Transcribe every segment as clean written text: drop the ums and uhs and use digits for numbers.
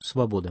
«Свобода».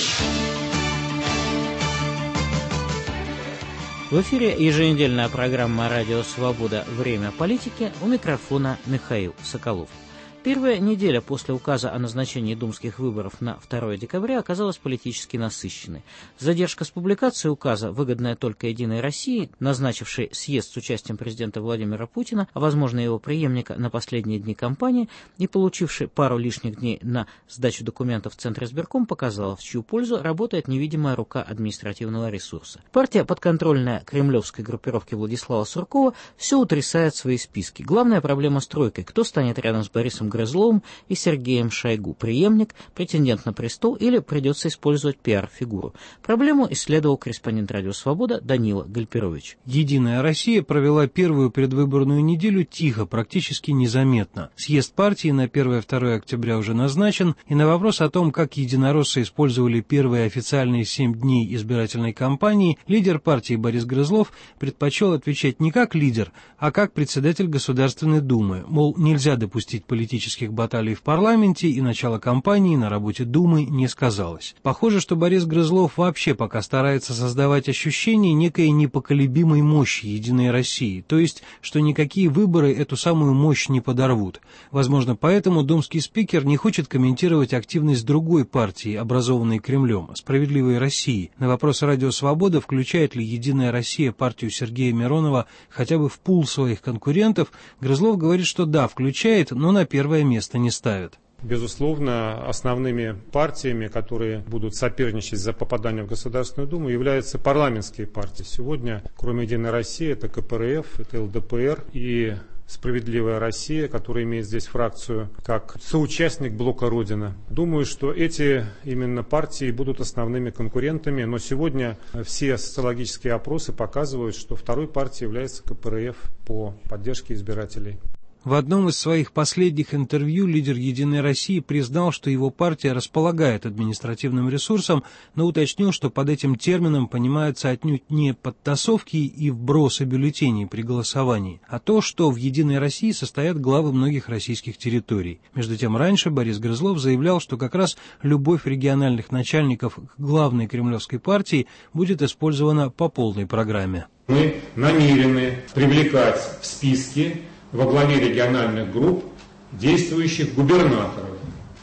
В эфире еженедельная программа «Радио Свобода. Время политики», у микрофона Михаил Соколов. Первая неделя после указа о назначении думских выборов на 2 декабря оказалась политически насыщенной. Задержка с публикацией указа, выгодная только «Единой России», назначившей съезд с участием президента Владимира Путина, а возможно его преемника на последние дни кампании, и получившей пару лишних дней на сдачу документов в Центризбирком, показала, в чью пользу работает невидимая рука административного ресурса. Партия, подконтрольная кремлевской группировке Владислава Суркова, все утрясает свои списки. Главная проблема с тройкой: кто станет рядом с Борисом Грызловым и Сергеем Шойгу, преемник, претендент на престол, или придется использовать пиар-фигуру. Проблему исследовал корреспондент «Радио Свобода» Данила Гальперович. «Единая Россия» провела первую предвыборную неделю тихо, практически незаметно. Съезд партии на 1-2 октября уже назначен, и на вопрос о том, как единороссы использовали первые официальные 7 дней избирательной кампании, лидер партии Борис Грызлов предпочел отвечать не как лидер, а как председатель Государственной Думы, мол, нельзя допустить политических баталий в парламенте, и начало кампании на работе Думы не сказалось. Похоже, что Борис Грызлов вообще пока старается создавать ощущение некой непоколебимой мощи Единой России, то есть, что никакие выборы эту самую мощь не подорвут. Возможно, поэтому думский спикер не хочет комментировать активность другой партии, образованной Кремлем, «Справедливой России». На вопрос «Радио Свобода», включает ли Единая Россия партию Сергея Миронова хотя бы в пул своих конкурентов, Грызлов говорит, что да, включает, но на первое место не ставит. Безусловно, основными партиями, которые будут соперничать за попадание в Государственную Думу, являются парламентские партии. Сегодня, кроме «Единой России», это КПРФ, это ЛДПР и «Справедливая Россия», которая имеет здесь фракцию как соучастник блока «Родина». Думаю, что эти именно партии будут основными конкурентами, но сегодня все социологические опросы показывают, что второй партией является КПРФ по поддержке избирателей. В одном из своих последних интервью лидер «Единой России» признал, что его партия располагает административным ресурсом, но уточнил, что под этим термином понимаются отнюдь не подтасовки и вбросы бюллетеней при голосовании, а то, что в «Единой России» состоят главы многих российских территорий. Между тем, раньше Борис Грызлов заявлял, что как раз любовь региональных начальников к главной кремлевской партии будет использована по полной программе. Мы намерены привлекать в списки во главе региональных групп действующих губернаторов.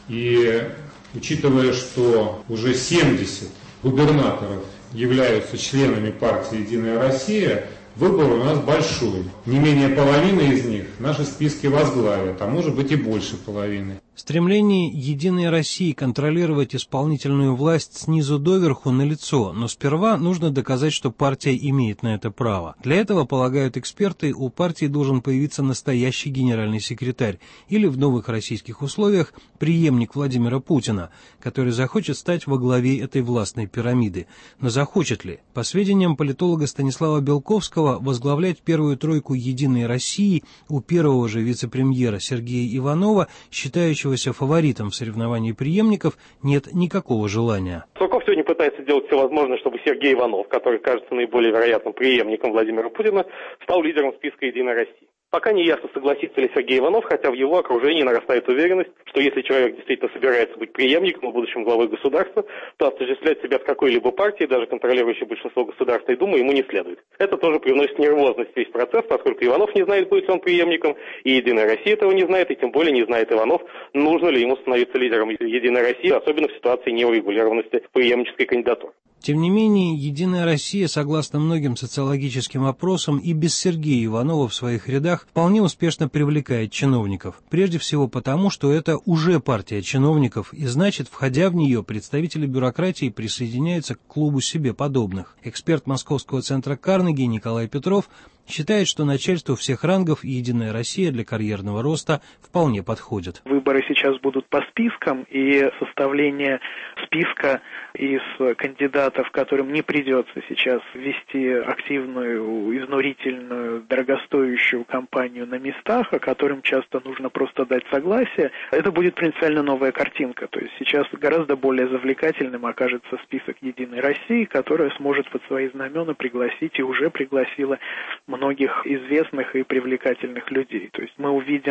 И учитывая, что уже 70 губернаторов являются членами партии «Единая Россия», выбор у нас большой. Не менее половины из них наши списки возглавят, а может быть и больше половины. Стремление «Единой России» контролировать исполнительную власть снизу доверху налицо, но сперва нужно доказать, что партия имеет на это право. Для этого, полагают эксперты, у партии должен появиться настоящий генеральный секретарь или в новых российских условиях преемник Владимира Путина, который захочет стать во главе этой властной пирамиды. Но захочет ли? По сведениям политолога Станислава Белковского, возглавлять первую тройку «Единой России» у первого же вице-премьера Сергея Иванова, считающегося фаворитом в соревновании преемников, нет никакого желания. Сурков сегодня пытается делать все возможное, чтобы Сергей Иванов, который кажется наиболее вероятным преемником Владимира Путина, стал лидером списка «Единой России». Пока не ясно, согласится ли Сергей Иванов, хотя в его окружении нарастает уверенность, что если человек действительно собирается быть преемником и будущим главой государства, то осуществлять себя в какой-либо партии, даже контролирующей большинство Государственной Думы, ему не следует. Это тоже привносит нервозность в весь процесс, поскольку Иванов не знает, будет ли он преемником, и «Единая Россия» этого не знает, и тем более не знает Иванов, нужно ли ему становиться лидером «Единой России», особенно в ситуации неурегулированности преемнической кандидатуры. Тем не менее, «Единая Россия», согласно многим социологическим опросам, и без Сергея Иванова в своих рядах вполне успешно привлекает чиновников. Прежде всего потому, что это уже партия чиновников, и значит, входя в нее, представители бюрократии присоединяются к клубу себе подобных. Эксперт Московского центра Карнеги Николай Петров считает, что начальству всех рангов «Единая Россия» для карьерного роста вполне подходит. Выборы сейчас будут по спискам, и составление списка из кандидатов, которым не придется сейчас вести активную, изнурительную, дорогостоящую кампанию на местах, а которым часто нужно просто дать согласие, это будет принципиально новая картинка. То есть сейчас гораздо более завлекательным окажется список «Единой России», которая сможет под свои знамена пригласить и уже пригласила многих известных и привлекательных людей. То есть мы увидим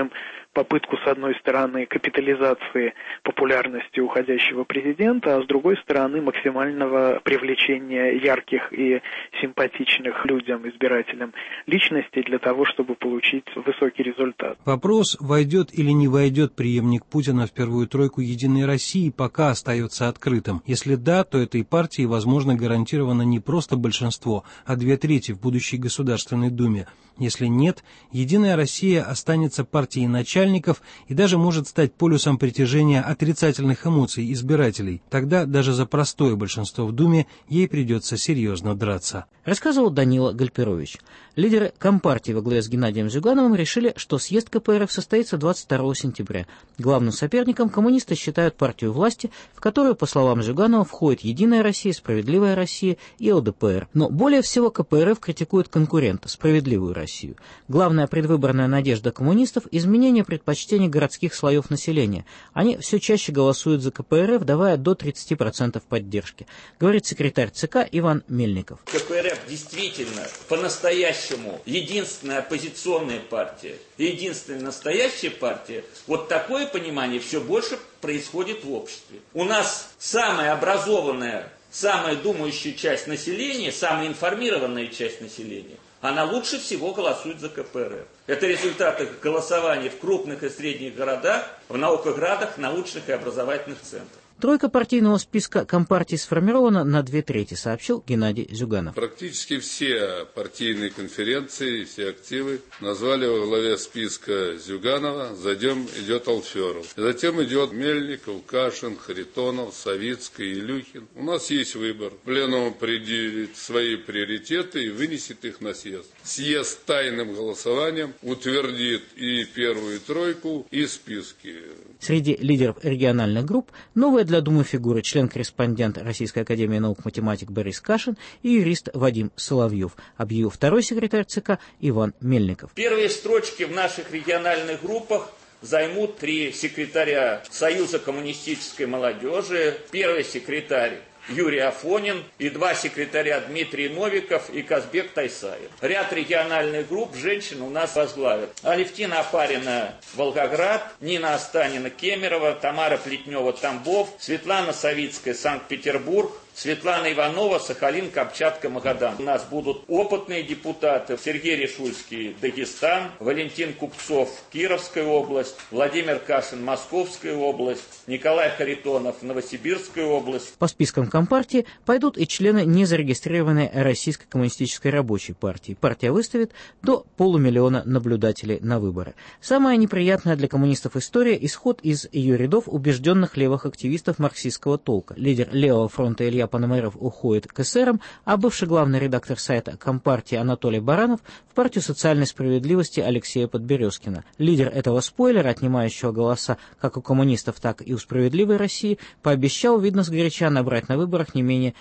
попытку, с одной стороны, капитализации популярности уходящего президента, а с другой стороны, максимального привлечения ярких и симпатичных людям, избирателям личностей для того, чтобы получить высокий результат. Вопрос, войдет или не войдет преемник Путина в первую тройку «Единой России», пока остается открытым. Если да, то этой партии, возможно, гарантировано не просто большинство, а 2/3 в будущей Государственной Думе. Если нет, «Единая Россия» останется партией начальников и даже может стать полюсом притяжения отрицательных эмоций избирателей. Тогда даже за простое большинство в Думе ей придется серьезно драться. Рассказывал Данила Гальперович. Лидеры Компартии во главе с Геннадием Зюгановым решили, что съезд КПРФ состоится 22 сентября. Главным соперником коммунисты считают партию власти, в которую, по словам Зюганова, входит «Единая Россия», «Справедливая Россия» и ЛДПР. Но более всего КПРФ критикует конкурента «Справедливую Россию». Главная предвыборная надежда коммунистов – изменение предпочтений городских слоев населения. Они все чаще голосуют за КПРФ, давая до 30% поддержки, говорит секретарь ЦК Иван Мельников. КПРФ действительно по-настоящему единственная оппозиционная партия, единственная настоящая партия. Вот такое понимание все больше происходит в обществе. У нас самая образованная, самая думающая часть населения, самая информированная часть населения, она лучше всего голосует за КПРФ. Это результаты голосования в крупных и средних городах, в наукоградах, научных и образовательных центрах. Тройка партийного списка Компартии сформирована на 2/3, сообщил Геннадий Зюганов. Практически все партийные конференции, все активы назвали во главе списка Зюганова, затем идет Алферов. Затем идет Мельников, Кашин, Харитонов, Савицкий, Илюхин. У нас есть выбор. Пленум определит свои приоритеты и вынесет их на съезд. Съезд тайным голосованием утвердит и первую тройку, и списки. Среди лидеров региональных групп новая для Думы фигуры член-корреспондент Российской академии наук математик Борис Кашин и юрист Вадим Соловьев, объявил второй секретарь ЦК Иван Мельников. Первые строчки в наших региональных группах займут 3 секретаря Союза коммунистической молодежи, первый секретарь Юрий Афонин и 2 секретаря Дмитрий Новиков и Казбек Тайсаев. Ряд региональных групп женщин у нас возглавят. Алевтина Апарина Волгоград, Нина Останина Кемерово, Тамара Плетнева Тамбов, Светлана Савицкая Санкт-Петербург, Светлана Иванова, Сахалин, Камчатка, Магадан. У нас будут опытные депутаты: Сергей Решульский, Дагестан, Валентин Купцов, Кировская область, Владимир Кашин, Московская область, Николай Харитонов, Новосибирская область. По спискам Компартии пойдут и члены незарегистрированной Российской коммунистической рабочей партии. Партия выставит до 500 000 наблюдателей на выборы. Самая неприятная для коммунистов история – исход из ее рядов убежденных левых активистов марксистского толка. Лидер левого фронта Илья Пономарев уходит к эсерам, а бывший главный редактор сайта Компартии Анатолий Баранов в партию социальной справедливости Алексея Подберезкина. Лидер этого спойлера, отнимающего голоса как у коммунистов, так и у «Справедливой России», пообещал, видно сгоряча, набрать на выборах не менее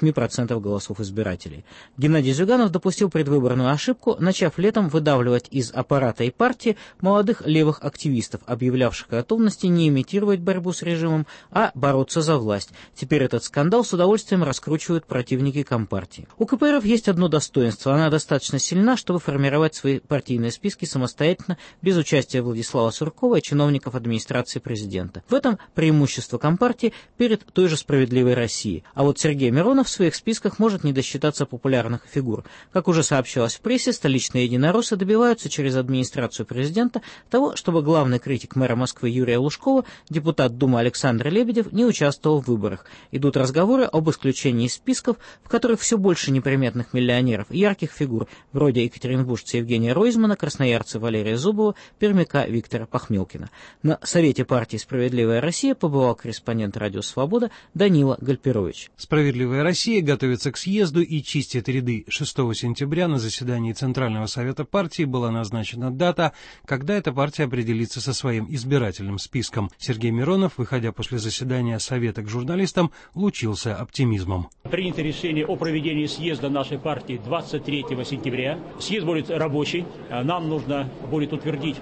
8% голосов избирателей. Геннадий Зюганов допустил предвыборную ошибку, начав летом выдавливать из аппарата и партии молодых левых активистов, объявлявших о готовности не имитировать борьбу с режимом, а бороться за власть. Теперь этот скандал с удовольствием раскручивают противники Компартии. У КПРФ есть одно достоинство. Она достаточно сильна, чтобы формировать свои партийные списки самостоятельно, без участия Владислава Суркова и чиновников администрации президента. В этом преимущество Компартии перед той же «Справедливой Россией». А вот Сергей Миронов в своих списках может не досчитаться популярных фигур. Как уже сообщалось в прессе, столичные единороссы добиваются через администрацию президента того, чтобы главный критик мэра Москвы Юрия Лужкова, депутат Думы Александр Лебедев, не участвовал в выборах. Идут разговоры об исключении из списков, в которых все больше неприметных миллионеров и ярких фигур, вроде екатеринбуржца Евгения Ройзмана, красноярца Валерия Зубова, пермяка Виктора Пахмелкина. На Совете партии «Справедливая Россия» побывал корреспондент «Радио Свобода» Данила Гальперович. «Справедливая Россия» готовится к съезду и чистит ряды. 6 сентября на заседании Центрального совета партии была назначена дата, когда эта партия определится со своим избирательным списком. Сергей Миронов, выходя после заседания Совета к журналистам, лучился оптимизмом. Принято решение о проведении съезда нашей партии 23 сентября. Съезд будет рабочий. Нам нужно будет утвердить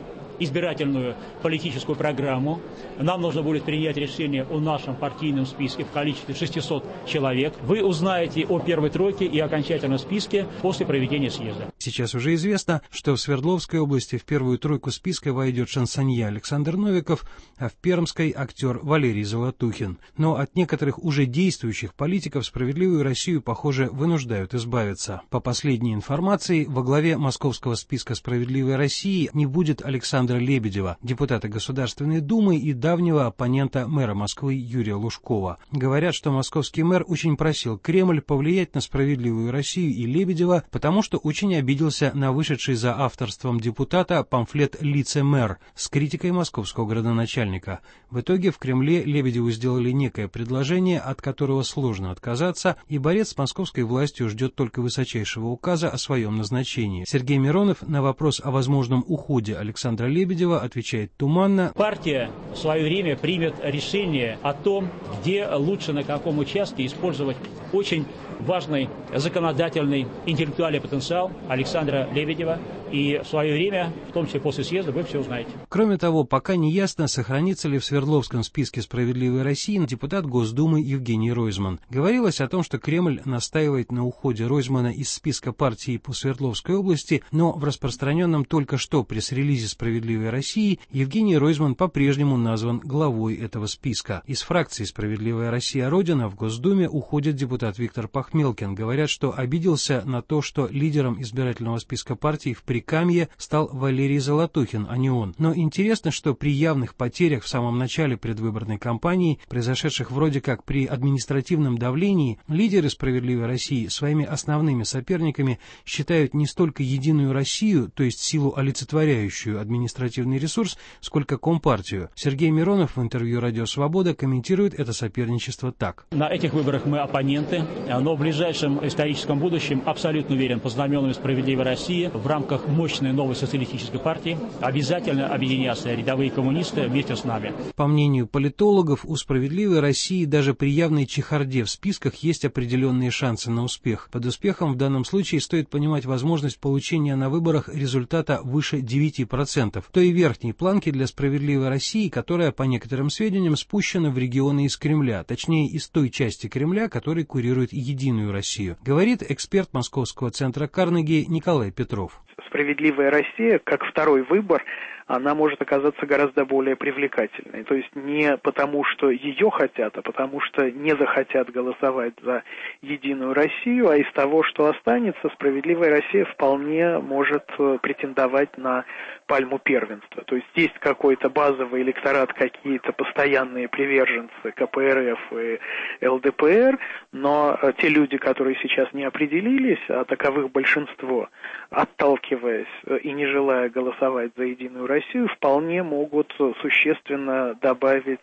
избирательную политическую программу. Нам нужно будет принять решение о нашем партийном списке в количестве 600 человек. Вы узнаете о первой тройке и окончательном списке после проведения съезда. Сейчас уже известно, что в Свердловской области в первую тройку списка войдет шансонье Александр Новиков, а в Пермской – актер Валерий Золотухин. Но от некоторых уже действующих политиков «Справедливую Россию», похоже, вынуждают избавиться. По последней информации, во главе московского списка «Справедливой России» не будет Александра Лебедева, депутата Государственной Думы и давнего оппонента мэра Москвы Юрия Лужкова. Говорят, что московский мэр очень просил Кремль повлиять на «Справедливую Россию» и Лебедева, потому что очень обиделся на вышедший за авторством депутата памфлет «Лицемэр» с критикой московского градоначальника. В итоге в Кремле Лебедеву сделали некое предложение, от которого сложно отказаться, и борец с московской властью ждет только высочайшего указа о своем назначении. Сергей Миронов на вопрос о возможном уходе Александра Лебедева отвечает туманно. Партия в свое время примет решение о том, где лучше, на каком участке использовать очень важный законодательный интеллектуальный потенциал Александра Лебедева. И в свое время, в том числе после съезда, вы все узнаете. Кроме того, пока не ясно, сохранится ли в Свердловском списке «Справедливой России» депутат Госдумы Евгений Ройзман. Говорилось о том, что Кремль настаивает на уходе Ройзмана из списка партии по Свердловской области, но в распространенном только что пресс-релизе «Справедливой России» Евгений Ройзман по-прежнему назван главой этого списка. Из фракции «Справедливая Россия. Родина» в Госдуме уходит депутат Виктор Пахмелкин. Говорят, что обиделся на то, что лидером избирательного списка партии в Прикамье стал Валерий Золотухин, а не он. Но интересно, что при явных потерях в самом начале предвыборной кампании, произошедших вроде как при административном давлении, лидеры «Справедливой России» своими основными соперниками считают не столько «Единую Россию», то есть силу, олицетворяющую административный ресурс, сколько Компартию. Сергей Миронов в интервью «Радио Свобода» комментирует это соперничество так. На этих выборах мы оппоненты, но в ближайшем историческом будущем, абсолютно уверен, под знаменами «Справедливой России» в рамках мощной новой социалистической партии обязательно объединятся рядовые коммунисты вместе с нами. По мнению политологов, у «Справедливой России» даже при явной чехарде в списках есть определенные шансы на успех. Под успехом в данном случае стоит понимать возможность получения на выборах результата выше 9%, той верхней планки для «Справедливой России», которая, по некоторым сведениям, спущена в регионы из Кремля, точнее из той части Кремля, который курирует «Единую Россию», говорит эксперт Московского центра Карнеги Николай Петров. «Справедливая Россия», как второй выбор, она может оказаться гораздо более привлекательной. То есть не потому, что ее хотят, а потому, что не захотят голосовать за «Единую Россию», а из того, что останется, «Справедливая Россия» вполне может претендовать на пальму первенства. То есть есть какой-то базовый электорат, какие-то постоянные приверженцы КПРФ и ЛДПР, но те люди, которые сейчас не определились, а таковых большинство, отталкиваясь и не желая голосовать за «Единую Россию», вполне могут существенно добавить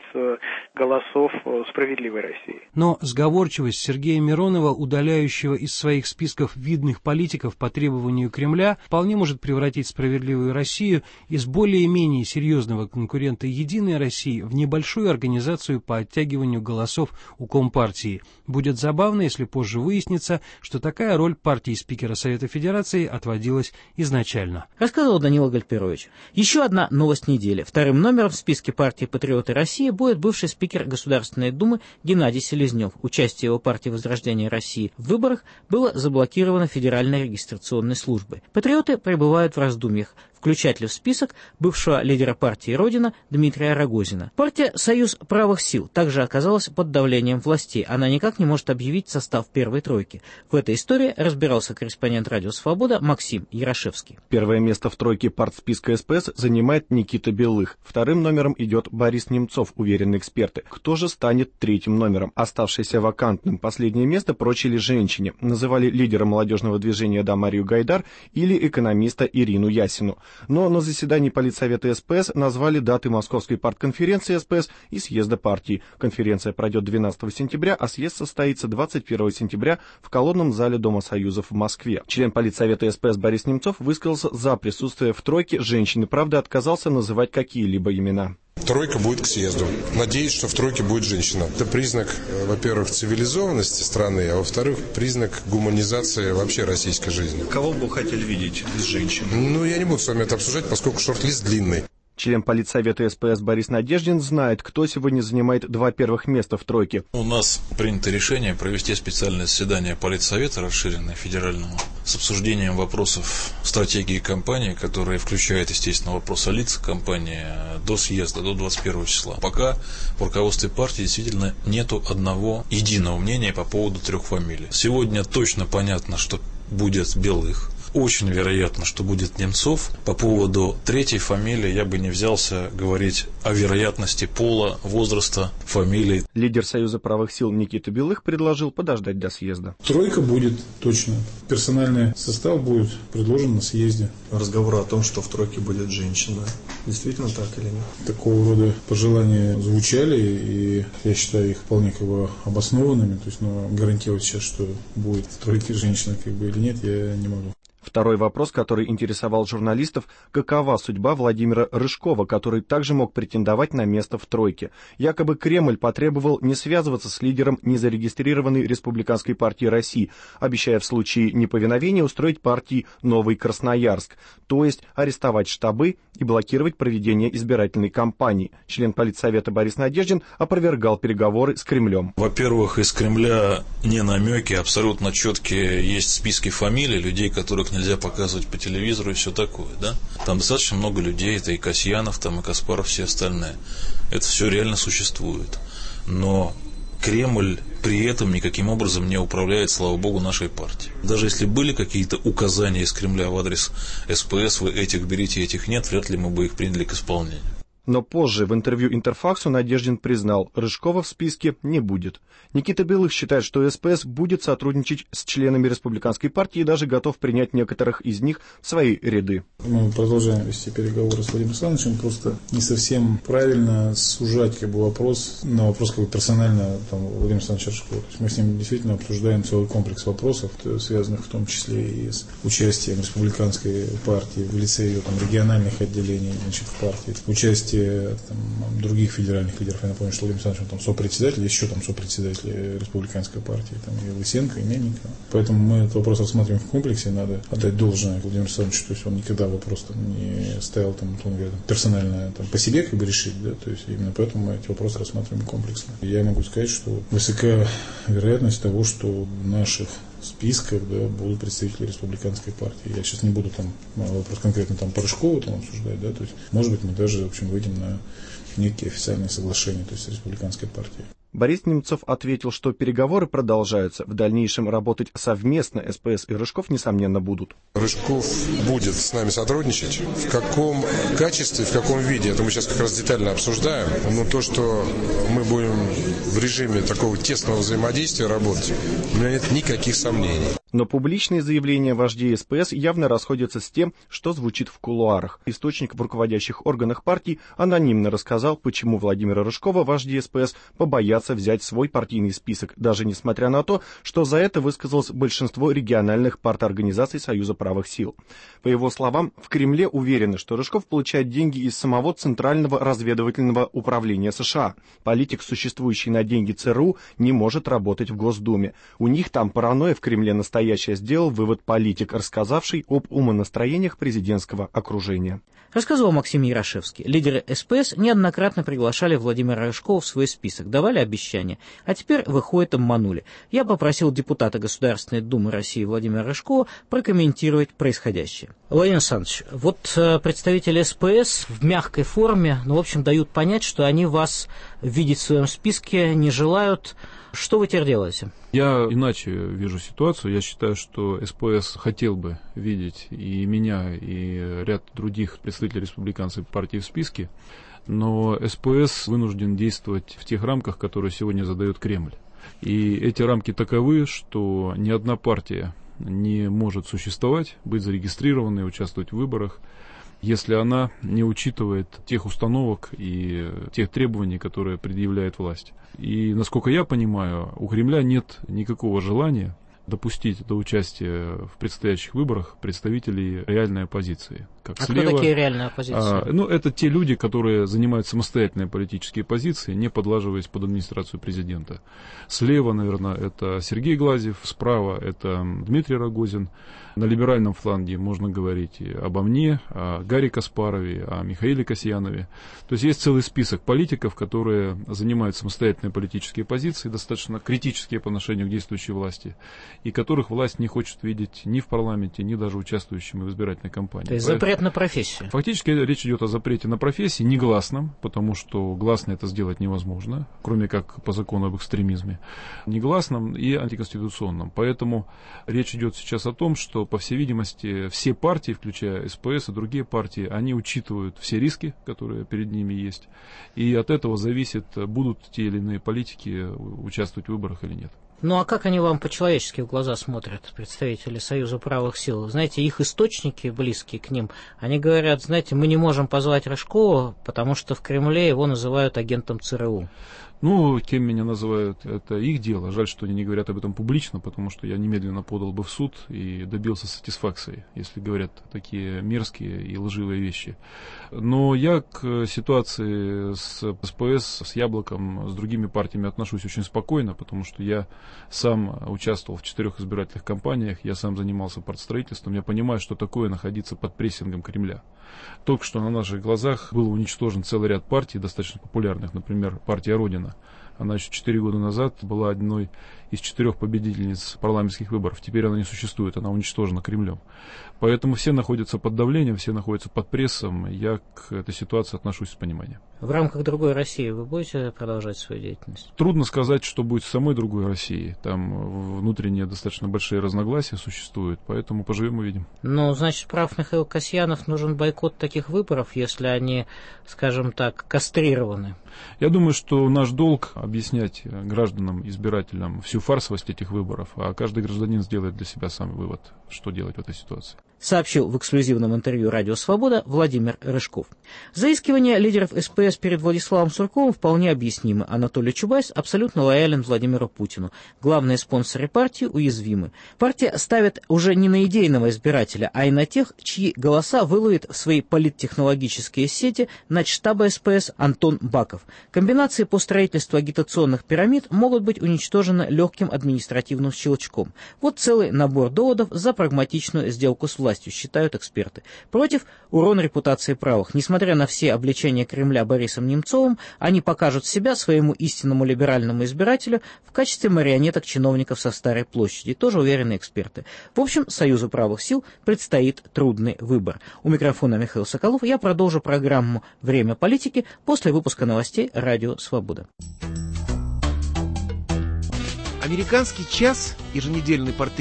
голосов «Справедливой России». Но сговорчивость Сергея Миронова, удаляющего из своих списков видных политиков по требованию Кремля, вполне может превратить «Справедливую Россию» из более-менее серьезного конкурента «Единой России» в небольшую организацию по оттягиванию голосов у Компартии. Будет забавно, если позже выяснится, что такая роль партии спикера Совета Федерации отводилась изначально. Рассказывал Данила Гальперович. Еще одна новость недели. Вторым номером в списке партии «Патриоты России» будет бывший спикер Государственной Думы Геннадий Селезнев. Участие его партии «Возрождение России» в выборах было заблокировано Федеральной регистрационной службой. Патриоты пребывают в раздумьях, включать ли в список бывшего лидера партии «Родина» Дмитрия Рогозина. Партия «Союз правых сил» также оказалась под давлением властей. Она никак не может объявить состав первой тройки. В этой истории разбирался корреспондент «Радио Свобода» Максим Ярошевский. Первое место в тройке партсписка СПС занимает Никита Белых. Вторым номером идет Борис Немцов, уверены эксперты. Кто же станет третьим номером? Оставшееся вакантным последнее место прочили женщине. Называли лидера молодежного движения Марию Гайдар или экономиста Ирину Ясину. Но на заседании политсовета СПС назвали даты Московской партконференции СПС и съезда партии. Конференция пройдет 12 сентября, а съезд состоится 21 сентября в колонном зале Дома Союзов в Москве. Член политсовета СПС Борис Немцов высказался за присутствие в тройке женщины, правда, отказался называть какие-либо имена. Тройка будет к съезду. Надеюсь, что в тройке будет женщина. Это признак, во-первых, цивилизованности страны, а во-вторых, признак гуманизации вообще российской жизни. Кого бы вы хотели видеть из женщин? Я не буду с вами это обсуждать, поскольку шорт-лист длинный. Член политсовета СПС Борис Надеждин знает, кто сегодня занимает 2 первых места в тройке. У нас принято решение провести специальное заседание политсовета, расширенное федерального, с обсуждением вопросов стратегии кампании, которая включает, естественно, вопрос о лицах кампании до съезда, до 21 числа. Пока в руководстве партии действительно нету одного единого мнения по поводу 3 фамилий. Сегодня точно понятно, что будет Белых. Очень вероятно, что будет Немцов. По поводу 3 фамилии я бы не взялся говорить о вероятности пола, возраста, фамилий. Лидер Союза правых сил Никита Белых предложил подождать до съезда. Тройка будет точно. Персональный состав будет предложен на съезде. Разговоры о том, что в тройке будет женщина. Действительно так или нет? Такого рода пожелания звучали, и я считаю их вполне обоснованными. То есть, гарантировать сейчас, что будет в тройке женщина или нет, я не могу. Второй вопрос, который интересовал журналистов, какова судьба Владимира Рыжкова, который также мог претендовать на место в тройке. Якобы Кремль потребовал не связываться с лидером незарегистрированной Республиканской партии России, обещая в случае неповиновения устроить партии Новый Красноярск, то есть арестовать штабы и блокировать проведение избирательной кампании. Член политсовета Борис Надеждин опровергал переговоры с Кремлем. Во-первых, из Кремля не намеки, абсолютно четкие есть списки фамилий, людей, которых нельзя показывать по телевизору и все такое, да? Там достаточно много людей, это и Касьянов, там и Каспаров, все остальные. Это все реально существует. Но Кремль при этом никаким образом не управляет, слава богу, нашей партией. Даже если были какие-то указания из Кремля в адрес СПС, вы этих берите, этих нет, вряд ли мы бы их приняли к исполнению. Но позже в интервью Интерфаксу Надеждин признал, Рыжкова в списке не будет. Никита Белых считает, что СПС будет сотрудничать с членами Республиканской партии и даже готов принять некоторых из них в свои ряды. Мы продолжаем вести переговоры с Владимиром Александровичем. Просто не совсем правильно сужать вопрос на вопрос персонально Владимира Александровича Рыжкова. То есть мы с ним действительно обсуждаем целый комплекс вопросов, связанных в том числе и с участием Республиканской партии в лице ее региональных отделений в партии, участие других федеральных лидеров. Я напомню, что Владимир Александрович сопредседатель, есть еще сопредседатели Республиканской партии, и Лысенко, и Мельникова. Поэтому мы этот вопрос рассматриваем в комплексе, надо отдать должное Владимиру Александровичу, то есть он никогда вопрос не ставил персонально по себе решить, да, то есть именно поэтому мы эти вопросы рассматриваем комплексно. Я могу сказать, что высока вероятность того, что в наших списках будут представители Республиканской партии. Я сейчас не буду вопрос конкретно по Рыжкову обсуждать, да, то есть, может быть, мы даже, выйдем на некие официальные соглашения, то есть, с Республиканской партией. Борис Немцов ответил, что переговоры продолжаются. В дальнейшем работать совместно СПС и Рыжков, несомненно, будут. Рыжков будет с нами сотрудничать. В каком качестве, в каком виде, это мы сейчас как раз детально обсуждаем. Но то, что мы будем в режиме такого тесного взаимодействия работать, у меня нет никаких сомнений. Но публичные заявления вождей СПС явно расходятся с тем, что звучит в кулуарах. Источник в руководящих органах партии анонимно рассказал, почему Владимира Рыжкова вожди СПС побоятся взять свой партийный список, даже несмотря на то, что за это высказалось большинство региональных парторганизаций Союза правых сил. По его словам, в Кремле уверены, что Рыжков получает деньги из самого Центрального разведывательного управления США. Политик, существующий на деньги ЦРУ, не может работать в Госдуме. У них там паранойя в Кремле настоящая, сделал вывод политик, рассказавший об умонастроениях президентского окружения. Рассказывал Максим Ярошевский. Лидеры СПС неоднократно приглашали Владимира Рыжкова в свой список, давали обещания, а теперь, выходит, обманули. Я попросил депутата Государственной Думы России Владимира Рыжкова прокомментировать происходящее. Владимир Александрович, представители СПС в мягкой форме, дают понять, что они вас видеть в своем списке не желают. Что вы теперь делаете? Я иначе вижу ситуацию. Я считаю, что СПС хотел бы видеть и меня, и ряд других представителей республиканской партии в списке, но СПС вынужден действовать в тех рамках, которые сегодня задает Кремль. И эти рамки таковы, что ни одна партия не может существовать, быть зарегистрированной, участвовать в выборах, если она не учитывает тех установок и тех требований, которые предъявляет власть. И, насколько я понимаю, у Кремля нет никакого желания допустить до участия в предстоящих выборах представителей реальной оппозиции. как слева. Кто такие реальные оппозиции? Это те люди, которые занимают самостоятельные политические позиции, не подлаживаясь под администрацию президента. Слева, наверное, это Сергей Глазьев, справа это Дмитрий Рогозин. На либеральном фланге можно говорить и обо мне, о Гарри Каспарове, о Михаиле Касьянове. То есть есть целый список политиков, которые занимают самостоятельные политические позиции, достаточно критические по отношению к действующей власти, и которых власть не хочет видеть ни в парламенте, ни даже участвующими в избирательной кампании. То есть запрет на профессию? Фактически речь идет о запрете на профессии, негласном, потому что гласно это сделать невозможно, кроме как по закону об экстремизме, негласном и антиконституционном. Поэтому речь идет сейчас о том, что, по всей видимости, все партии, включая СПС и другие партии, они учитывают все риски, которые перед ними есть, и от этого зависит, будут те или иные политики участвовать в выборах или нет. Ну а как они вам по-человечески в глаза смотрят, представители Союза правых сил? Знаете, их источники, близкие к ним, они говорят, знаете, мы не можем позвать Рыжкова, потому что в Кремле его называют агентом ЦРУ. Кем меня называют, это их дело. Жаль, что они не говорят об этом публично, потому что я немедленно подал бы в суд и добился сатисфакции, если говорят такие мерзкие и лживые вещи. Но я к ситуации с СПС, с Яблоком, с другими партиями отношусь очень спокойно, потому что я сам участвовал в 4 избирательных кампаниях, я сам занимался партстроительством, я понимаю, что такое находиться под прессингом Кремля. Только что на наших глазах был уничтожен целый ряд партий, достаточно популярных, например, партия Родина. Она еще 4 года назад была одной из 4 победительниц парламентских выборов. Теперь она не существует, она уничтожена Кремлем. Поэтому все находятся под давлением, все находятся под прессом. Я к этой ситуации отношусь с пониманием. В рамках другой России вы будете продолжать свою деятельность? Трудно сказать, что будет в самой другой России. Там внутренние достаточно большие разногласия существуют, поэтому поживем увидим. Значит, прав Михаил Касьянов, нужен бойкот таких выборов, если они, скажем так, кастрированы? Я думаю, что наш долг объяснять гражданам, избирателям всю фарсовость этих выборов, а каждый гражданин сделает для себя сам вывод, что делать в этой ситуации. Сообщил в эксклюзивном интервью «Радио Свобода» Владимир Рыжков. Заискивания лидеров СПС перед Владиславом Сурковым вполне объяснимы. Анатолий Чубайс абсолютно лоялен Владимиру Путину. Главные спонсоры партии уязвимы. Партия ставит уже не на идейного избирателя, а и на тех, чьи голоса выловит в свои политтехнологические сети начштаба СПС Антон Баков. Комбинации по строительству агитационных пирамид могут быть уничтожены легким административным щелчком. Вот целый набор доводов за прагматичную сделку с властью, считают эксперты. Против — урон репутации правых. Несмотря на все обличения Кремля Борисом Немцовым, они покажут себя своему истинному либеральному избирателю в качестве марионеток чиновников со Старой площади. Тоже уверены эксперты. В общем, Союзу правых сил предстоит трудный выбор. У микрофона Михаил Соколов. Я продолжу программу «Время политики» после выпуска новостей «Радио Свобода». Американский час, еженедельный портрет